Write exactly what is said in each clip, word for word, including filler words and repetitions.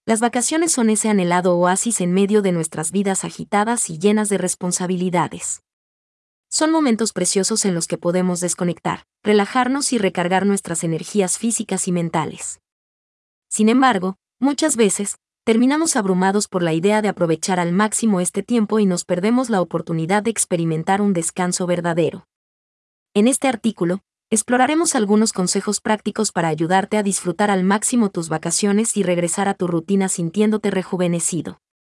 Las vacaciones son ese anhelado oasis en medio de nuestras vidas agitadas y llenas de responsabilidades. Son momentos preciosos en los que podemos desconectar, relajarnos y recargar nuestras energías físicas y mentales. Sin embargo, muchas veces, terminamos abrumados por la idea de aprovechar al máximo este tiempo y nos perdemos la oportunidad de experimentar un descanso verdadero. En este artículo, exploraremos algunos consejos prácticos para ayudarte a disfrutar al máximo tus vacaciones y regresar a tu rutina sintiéndote rejuvenecido.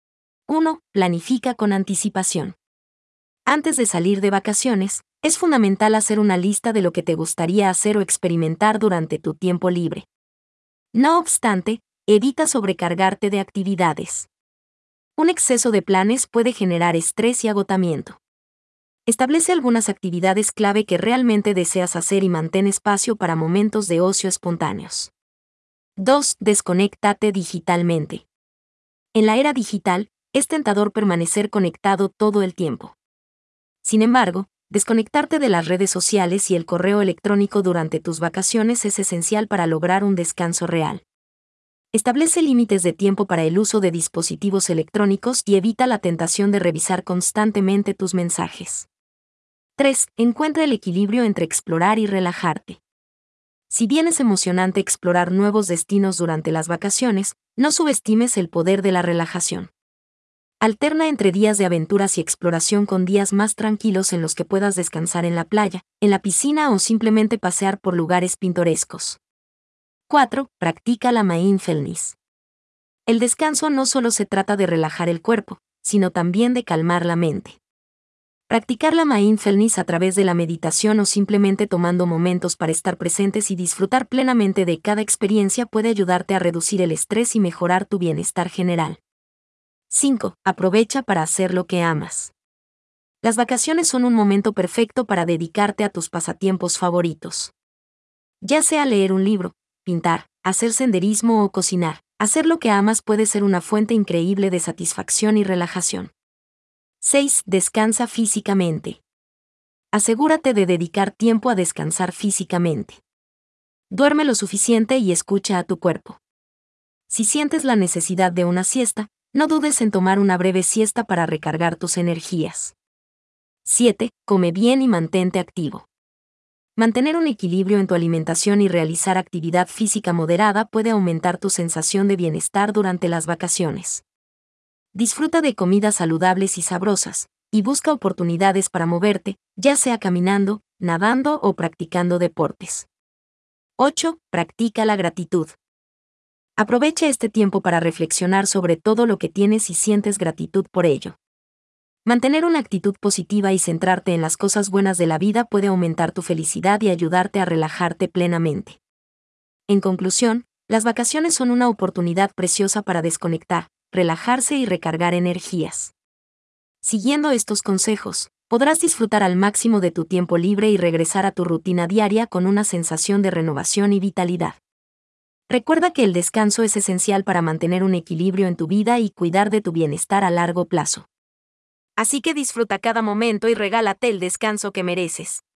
uno. Planifica con anticipación. Antes de salir de vacaciones, es fundamental hacer una lista de lo que te gustaría hacer o experimentar durante tu tiempo libre. No obstante, evita sobrecargarte de actividades. Un exceso de planes puede generar estrés y agotamiento. Establece algunas actividades clave que realmente deseas hacer y mantén espacio para momentos de ocio espontáneos. dos. Desconéctate digitalmente. En la era digital, es tentador permanecer conectado todo el tiempo. Sin embargo, desconectarte de las redes sociales y el correo electrónico durante tus vacaciones es esencial para lograr un descanso real. Establece límites de tiempo para el uso de dispositivos electrónicos y evita la tentación de revisar constantemente tus mensajes. tres. Encuentra el equilibrio entre explorar y relajarte. Si bien es emocionante explorar nuevos destinos durante las vacaciones, no subestimes el poder de la relajación. Alterna entre días de aventuras y exploración con días más tranquilos en los que puedas descansar en la playa, en la piscina o simplemente pasear por lugares pintorescos. cuatro. Practica la mindfulness. El descanso no solo se trata de relajar el cuerpo, sino también de calmar la mente. Practicar la mindfulness a través de la meditación o simplemente tomando momentos para estar presentes y disfrutar plenamente de cada experiencia puede ayudarte a reducir el estrés y mejorar tu bienestar general. cinco. Aprovecha para hacer lo que amas. Las vacaciones son un momento perfecto para dedicarte a tus pasatiempos favoritos. Ya sea leer un libro, pintar, hacer senderismo o cocinar, hacer lo que amas puede ser una fuente increíble de satisfacción y relajación. seis. Descansa físicamente. Asegúrate de dedicar tiempo a descansar físicamente. Duerme lo suficiente y escucha a tu cuerpo. Si sientes la necesidad de una siesta, no dudes en tomar una breve siesta para recargar tus energías. siete. Come bien y mantente activo. Mantener un equilibrio en tu alimentación y realizar actividad física moderada puede aumentar tu sensación de bienestar durante las vacaciones. Disfruta de comidas saludables y sabrosas, y busca oportunidades para moverte, ya sea caminando, nadando o practicando deportes. ocho. Practica la gratitud. Aprovecha este tiempo para reflexionar sobre todo lo que tienes y sientes gratitud por ello. Mantener una actitud positiva y centrarte en las cosas buenas de la vida puede aumentar tu felicidad y ayudarte a relajarte plenamente. En conclusión, las vacaciones son una oportunidad preciosa para desconectar, relajarse y recargar energías. Siguiendo estos consejos, podrás disfrutar al máximo de tu tiempo libre y regresar a tu rutina diaria con una sensación de renovación y vitalidad. Recuerda que el descanso es esencial para mantener un equilibrio en tu vida y cuidar de tu bienestar a largo plazo. Así que disfruta cada momento y regálate el descanso que mereces.